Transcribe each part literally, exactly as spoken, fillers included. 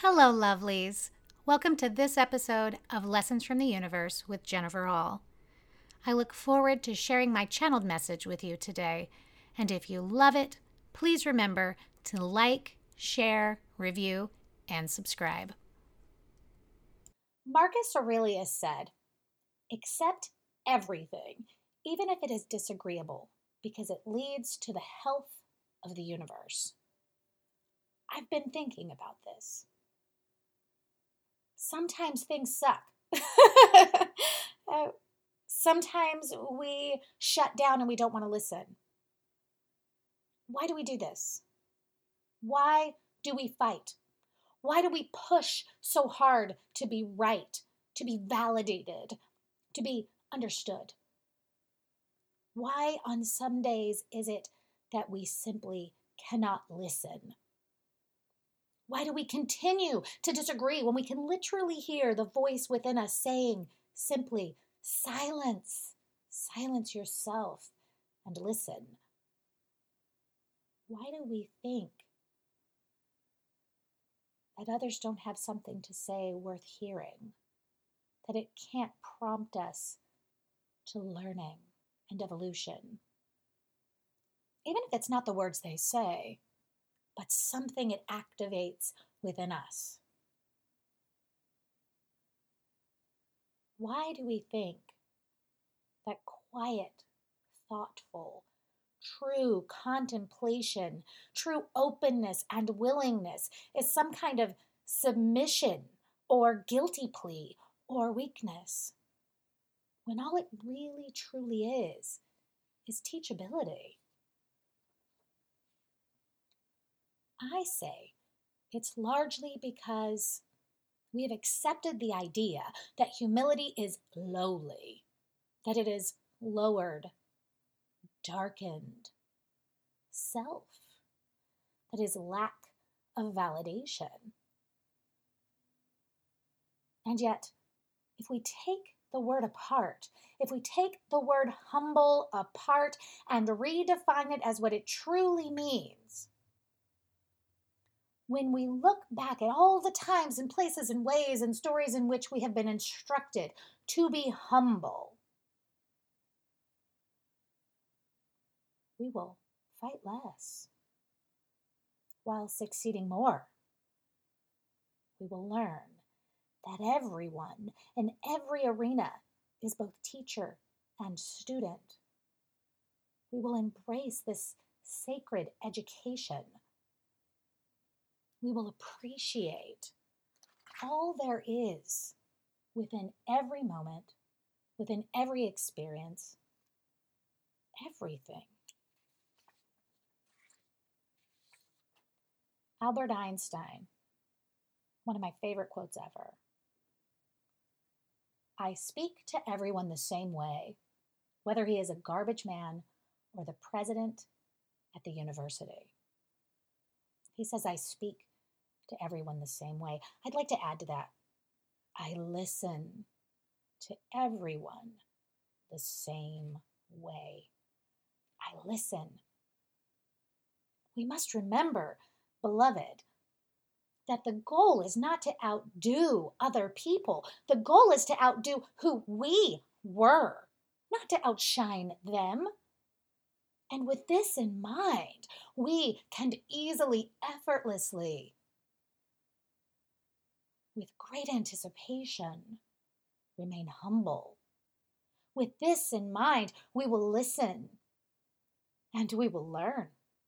Hello, lovelies. Welcome to this episode of Lessons from the Universe with Jennifer Hall. I look forward to sharing my channeled message with you today, and if you love it, please remember to like, share, review, and subscribe. Marcus Aurelius said, "Accept everything, even if it is disagreeable, because it leads to the health of the universe." I've been thinking about this. Sometimes things suck. Uh, Sometimes we shut down and we don't want to listen. Why do we do this? Why do we fight? Why do we push so hard to be right, to be validated, to be understood? Why on some days is it that we simply cannot listen? Why do we continue to disagree when we can literally hear the voice within us saying simply, silence, silence yourself and listen? Why do we think that others don't have something to say worth hearing? That it can't prompt us to learning and evolution? Even if it's not the words they say, but something it activates within us. Why do we think that quiet, thoughtful, true contemplation, true openness and willingness is some kind of submission or guilty plea or weakness, when all it really truly is, is teachability? I say it's largely because we have accepted the idea that humility is lowly, that it is lowered, darkened self, that is lack of validation. And yet, if we take the word apart, if we take the word humble apart and redefine it as what it truly means, when we look back at all the times and places and ways and stories in which we have been instructed to be humble, we will fight less while succeeding more. We will learn that everyone in every arena is both teacher and student. We will embrace this sacred education. We will appreciate all there is within every moment, within every experience, everything. Albert Einstein, one of my favorite quotes ever. "I speak to everyone the same way, whether he is a garbage man or the president at the university." He says, I speak to everyone the same way. I'd like to add to that, I listen to everyone the same way. I listen. We must remember, beloved, that the goal is not to outdo other people. The goal is to outdo who we were, not to outshine them. And with this in mind, we can easily, effortlessly, with great anticipation, remain humble. With this in mind, we will listen and we will learn.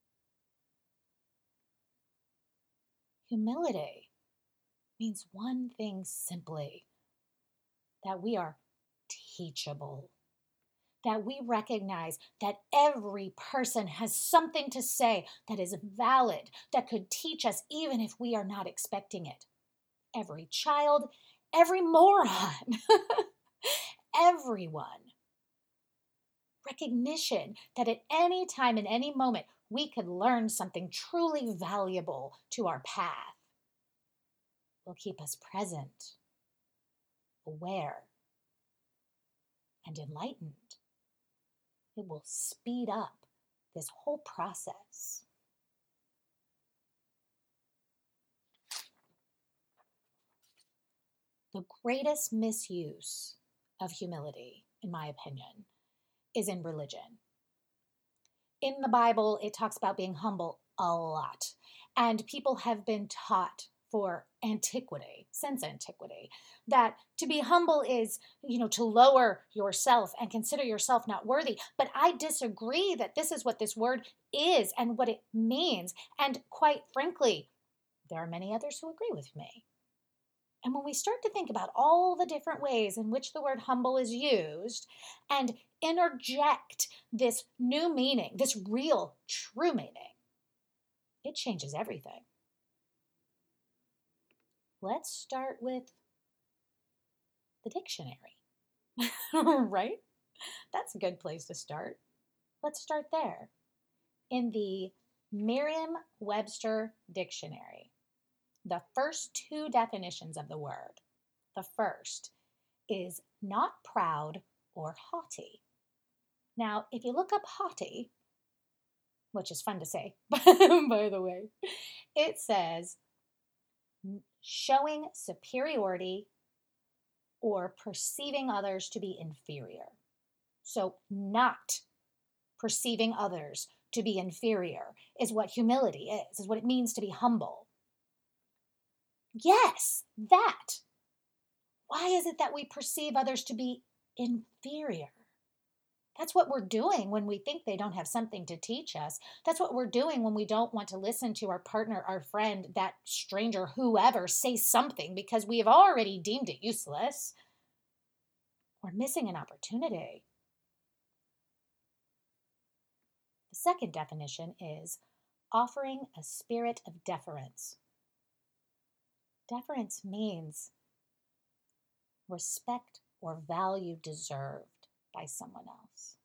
Humility means one thing simply, that we are teachable, that we recognize that every person has something to say that is valid, that could teach us even if we are not expecting it. Every child, every moron, everyone. Recognition that at any time, in any moment, we could learn something truly valuable to our path will keep us present, aware, and enlightened. It will speed up this whole process. The greatest misuse of humility, in my opinion, is in religion. In the Bible, it talks about being humble a lot. And people have been taught for antiquity, since antiquity, that to be humble is, you know, to lower yourself and consider yourself not worthy. But I disagree that this is what this word is and what it means. And quite frankly, there are many others who agree with me. And when we start to think about all the different ways in which the word humble is used and interject this new meaning, this real, true meaning, it changes everything. Let's start with the dictionary, right? That's a good place to start. Let's start there. In the Merriam-Webster dictionary, the first two definitions of the word, the first is not proud or haughty. Now, if you look up haughty, which is fun to say, by the way, it says showing superiority or perceiving others to be inferior. So not perceiving others to be inferior is what humility is, is what it means to be humble. Yes, that. Why is it that we perceive others to be inferior? That's what we're doing when we think they don't have something to teach us. That's what we're doing when we don't want to listen to our partner, our friend, that stranger, whoever, say something because we have already deemed it useless. We're missing an opportunity. The second definition is offering a spirit of deference. Deference means respect or value deserved by someone else.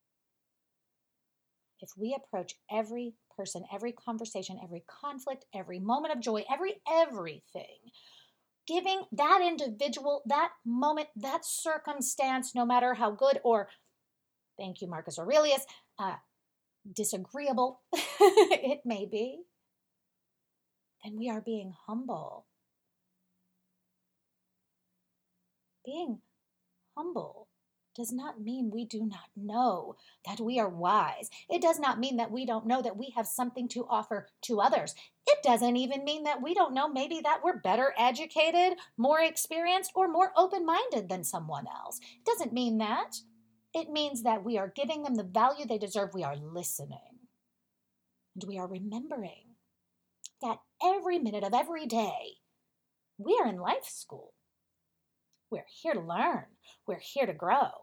If we approach every person, every conversation, every conflict, every moment of joy, every everything, giving that individual, that moment, that circumstance, no matter how good or, thank you, Marcus Aurelius, uh, disagreeable it may be, then we are being humble. Being humble does not mean we do not know that we are wise. It does not mean that we don't know that we have something to offer to others. It doesn't even mean that we don't know maybe that we're better educated, more experienced, or more open-minded than someone else. It doesn't mean that. It means that we are giving them the value they deserve. We are listening. And we are remembering that every minute of every day, we are in life school. We're here to learn. We're here to grow.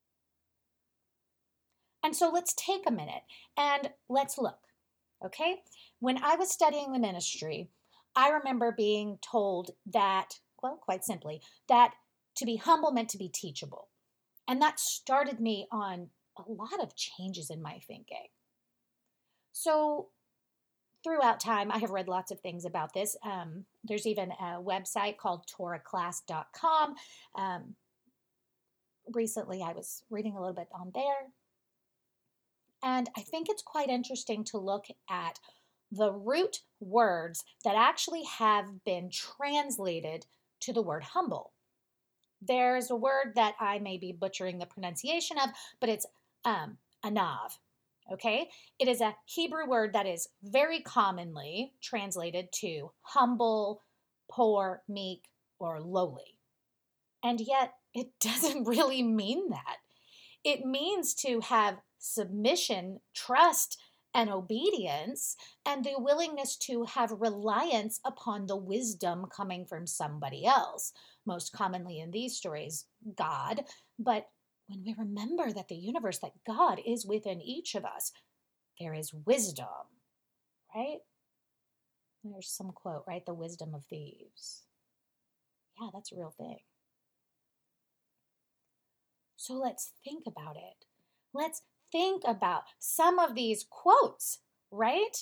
And so let's take a minute and let's look, okay? When I was studying the ministry, I remember being told that, well, quite simply, that to be humble meant to be teachable. And that started me on a lot of changes in my thinking. So throughout time, I have read lots of things about this. Um, there's even a website called torah class dot com. Um, recently, I was reading a little bit on there. And I think it's quite interesting to look at the root words that actually have been translated to the word humble. There's a word that I may be butchering the pronunciation of, but it's um, anav. Okay, it is a Hebrew word that is very commonly translated to humble, poor, meek, or lowly. And yet it doesn't really mean that. It means to have submission, trust, and obedience, and the willingness to have reliance upon the wisdom coming from somebody else. Most commonly in these stories, God, but when we remember that the universe, that God is within each of us, there is wisdom, right? There's some quote, right? The wisdom of thieves. Yeah, that's a real thing. So let's think about it. Let's think about some of these quotes, right?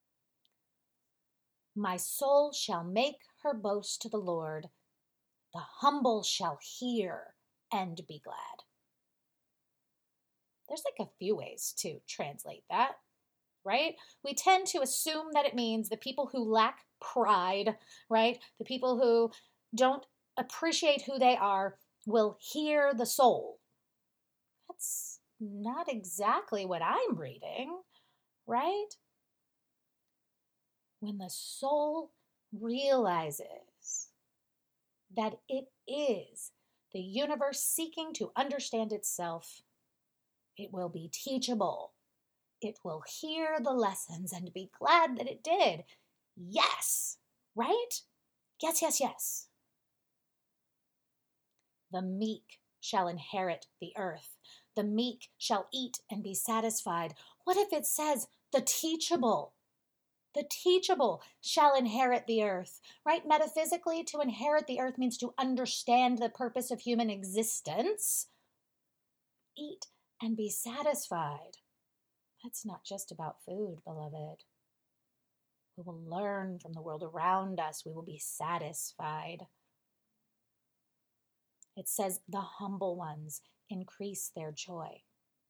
My soul shall make her boast to the Lord. The humble shall hear and be glad. There's like a few ways to translate that, right? We tend to assume that it means the people who lack pride, right? The people who don't appreciate who they are, will hear the soul. That's not exactly what I'm reading, right? When the soul realizes that it is the universe seeking to understand itself, it will be teachable. It will hear the lessons and be glad that it did. Yes, right? Yes, yes, yes. The meek shall inherit the earth. The meek shall eat and be satisfied. What if it says the teachable? The teachable shall inherit the earth, right? Metaphysically, to inherit the earth means to understand the purpose of human existence. Eat and be satisfied. That's not just about food, beloved. We will learn from the world around us. We will be satisfied. It says the humble ones increase their joy.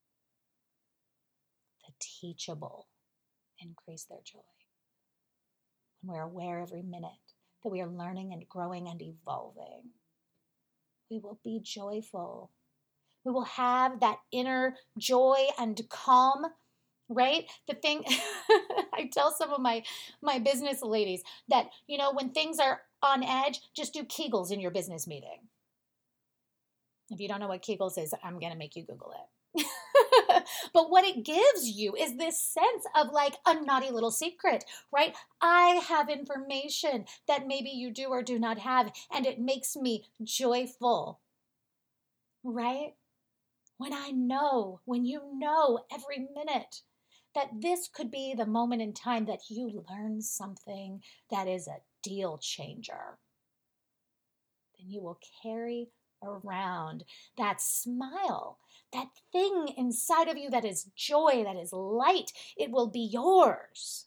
The teachable increase their joy. When we're aware every minute that we are learning and growing and evolving, we will be joyful. We will have that inner joy and calm, right? The thing, I tell some of my, my business ladies that, you know, when things are on edge, just do Kegels in your business meeting. If you don't know what Kegels is, I'm going to make you Google it. But what it gives you is this sense of like a naughty little secret, right? I have information that maybe you do or do not have, and it makes me joyful, right? When I know, when you know every minute that this could be the moment in time that you learn something that is a deal changer, then you will carry around that smile, that thing inside of you that is joy, that is light. It will be yours.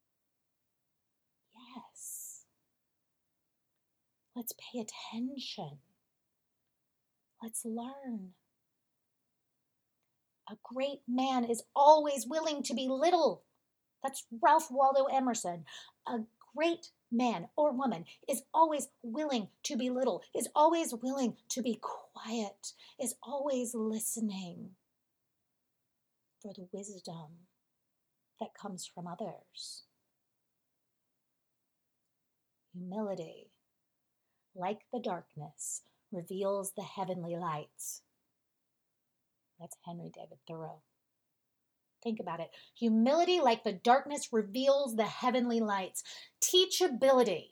Yes. Let's pay attention. Let's learn. A great man is always willing to be little. That's Ralph Waldo Emerson. A great man or woman is always willing to be little, is always willing to be quiet, is always listening for the wisdom that comes from others. Humility, like the darkness, reveals the heavenly lights. That's Henry David Thoreau. Think about it. Humility, like the darkness, reveals the heavenly lights. Teachability,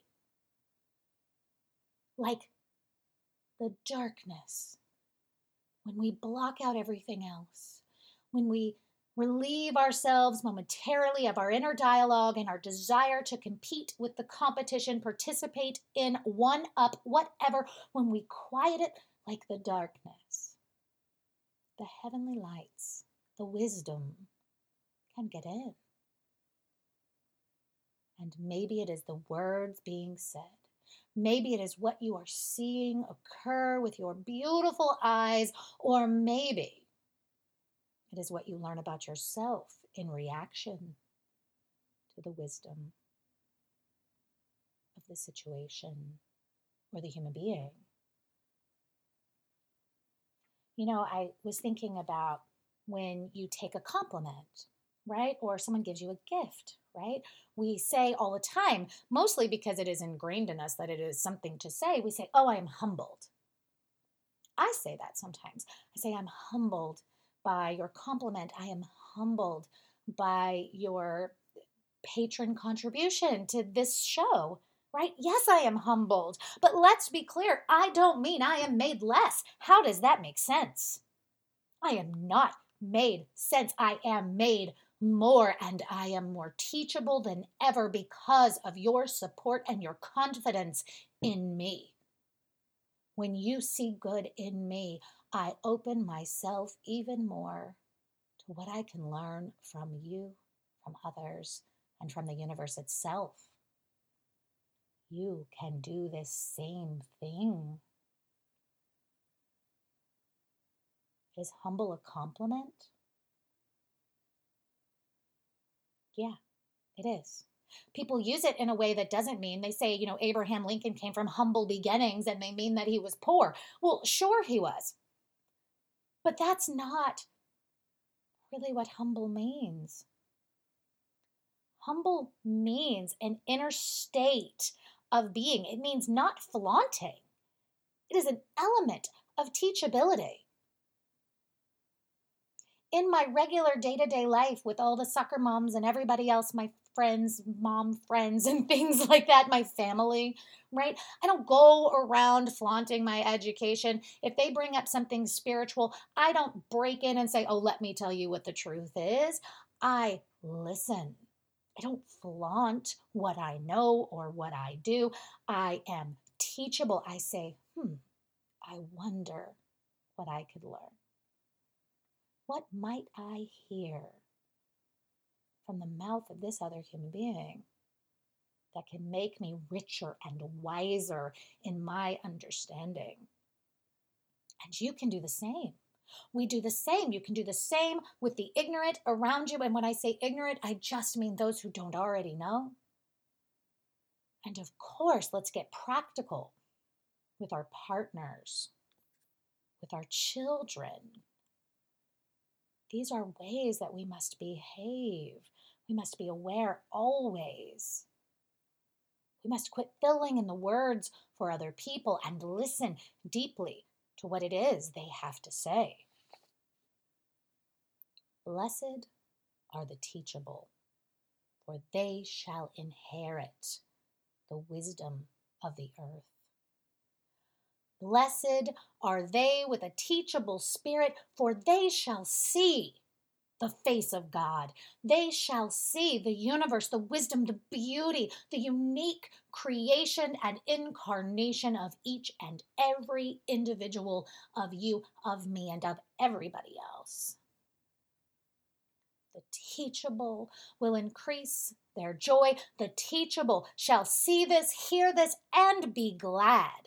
like the darkness, when we block out everything else, when we relieve ourselves momentarily of our inner dialogue and our desire to compete with the competition, participate in one up, whatever, when we quiet it like the darkness, the heavenly lights, the wisdom can get in. And maybe it is the words being said. Maybe it is what you are seeing occur with your beautiful eyes, or maybe it is what you learn about yourself in reaction to the wisdom of the situation or the human being. You know, I was thinking about when you take a compliment, right? Or someone gives you a gift, right? We say all the time, mostly because it is ingrained in us that it is something to say, we say, oh, I am humbled. I say that sometimes. I say, I'm humbled by your compliment. I am humbled by your patron contribution to this show, right? Yes, I am humbled. But let's be clear, I don't mean I am made less. How does that make sense? I am not made sense. I am made more, and I am more teachable than ever because of your support and your confidence in me. When you see good in me, I open myself even more to what I can learn from you, from others, and from the universe itself. You can do this same thing. Is humble a compliment? Yeah, it is. People use it in a way that doesn't mean, they say, you know, Abraham Lincoln came from humble beginnings and they mean that he was poor. Well, sure he was. But that's not really what humble means. Humble means an inner state of being. It means not flaunting. It is an element of teachability. In my regular day-to-day life with all the soccer moms and everybody else, my friends, mom friends, and things like that, my family, right? I don't go around flaunting my education. If they bring up something spiritual, I don't break in and say, oh, let me tell you what the truth is. I listen. I don't flaunt what I know or what I do. I am teachable. I say, hmm, I wonder what I could learn. What might I hear from the mouth of this other human being that can make me richer and wiser in my understanding? And you can do the same. We do the same. You can do the same with the ignorant around you. And when I say ignorant, I just mean those who don't already know. And of course, let's get practical with our partners, with our children. These are ways that we must behave. We must be aware always. We must quit filling in the words for other people and listen deeply to what it is they have to say. Blessed are the teachable, for they shall inherit the wisdom of the earth. Blessed are they with a teachable spirit, for they shall see the face of God. They shall see the universe, the wisdom, the beauty, the unique creation and incarnation of each and every individual of you, of me, and of everybody else. The teachable will increase their joy. The teachable shall see this, hear this, and be glad.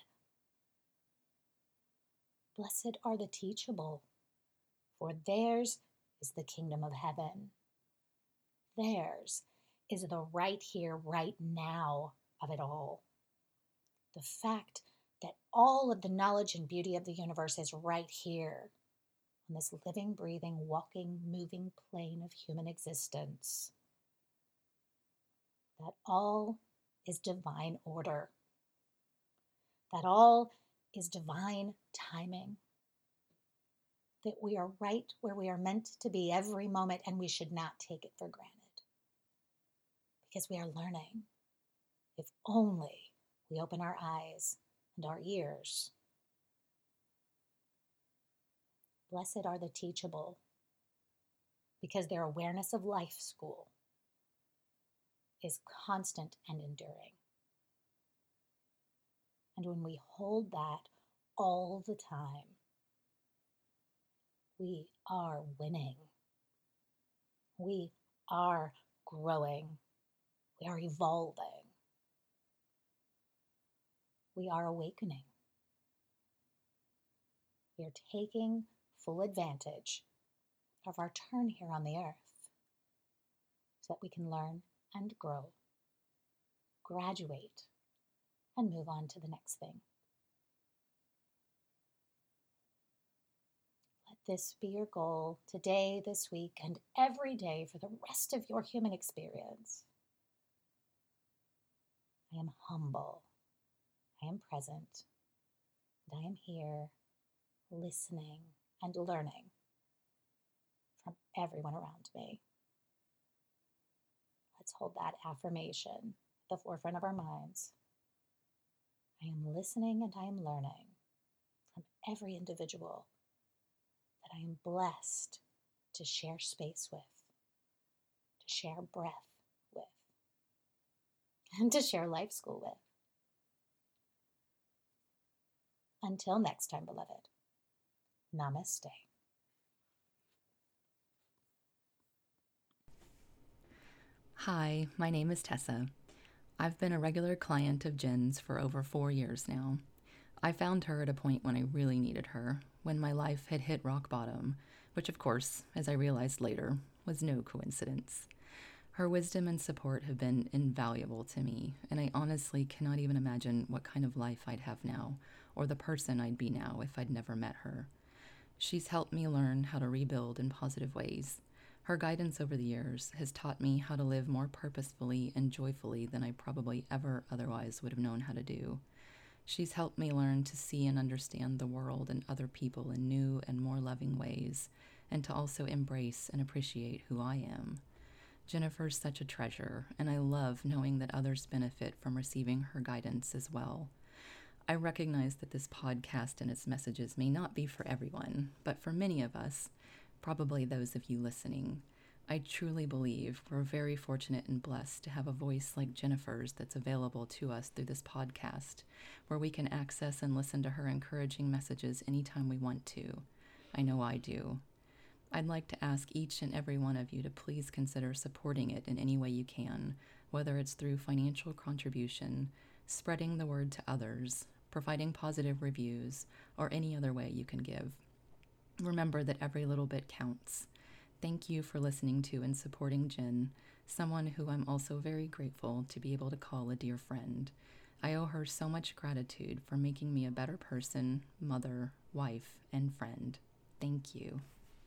Blessed are the teachable, for theirs is the kingdom of heaven. Theirs is the right here, right now of it all. The fact that all of the knowledge and beauty of the universe is right here on this living, breathing, walking, moving plane of human existence. That all is divine order. That all is divine timing. That we are right where we are meant to be every moment, and we should not take it for granted. Because we are learning. If only we open our eyes and our ears. Blessed are the teachable, because their awareness of life school is constant and enduring. And when we hold that all the time, we are winning. We are growing. We are evolving. We are awakening. We are taking full advantage of our turn here on the earth so that we can learn and grow, graduate, and move on to the next thing. Let this be your goal today, this week, and every day for the rest of your human experience. I am humble. I am present. And I am here listening and learning from everyone around me. Let's hold that affirmation at the forefront of our minds. I am listening and I am learning from every individual that I am blessed to share space with, to share breath with, and to share life school with. Until next time, beloved, namaste. Hi, my name is Tessa. I've been a regular client of Jen's for over four years now. I found her at a point when I really needed her, when my life had hit rock bottom, which of course, as I realized later, was no coincidence. Her wisdom and support have been invaluable to me, and I honestly cannot even imagine what kind of life I'd have now, or the person I'd be now if I'd never met her. She's helped me learn how to rebuild in positive ways. Her guidance over the years has taught me how to live more purposefully and joyfully than I probably ever otherwise would have known how to do. She's helped me learn to see and understand the world and other people in new and more loving ways, and to also embrace and appreciate who I am. Jennifer's such a treasure, and I love knowing that others benefit from receiving her guidance as well. I recognize that this podcast and its messages may not be for everyone, but for many of us, probably those of you listening, I truly believe we're very fortunate and blessed to have a voice like Jennifer's that's available to us through this podcast, where we can access and listen to her encouraging messages anytime we want to. I know I do. I'd like to ask each and every one of you to please consider supporting it in any way you can, whether it's through financial contribution, spreading the word to others, providing positive reviews, or any other way you can give. Remember that every little bit counts. Thank you for listening to and supporting Jen, someone who I'm also very grateful to be able to call a dear friend. I owe her so much gratitude for making me a better person, mother, wife, and friend. Thank you.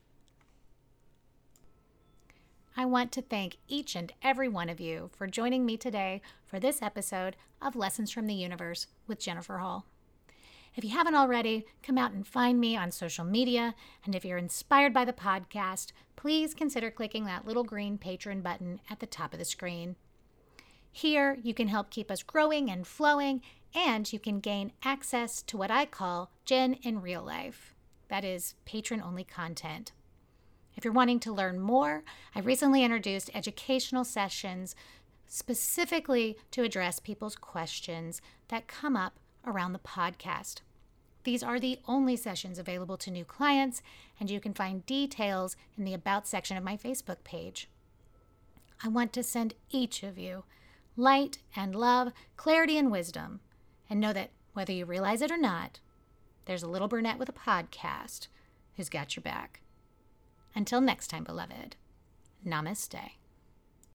I want to thank each and every one of you for joining me today for this episode of Lessons from the Universe with Jennifer Hall. If you haven't already, come out and find me on social media, and if you're inspired by the podcast, please consider clicking that little green patron button at the top of the screen. Here, you can help keep us growing and flowing, and you can gain access to what I call Jen in real life. That is patron-only content. If you're wanting to learn more, I recently introduced educational sessions specifically to address people's questions that come up around the podcast. These are the only sessions available to new clients, and you can find details in the About section of my Facebook page. I want to send each of you light and love, clarity and wisdom, and know that whether you realize it or not, there's a little brunette with a podcast who's got your back. Until next time, beloved, namaste.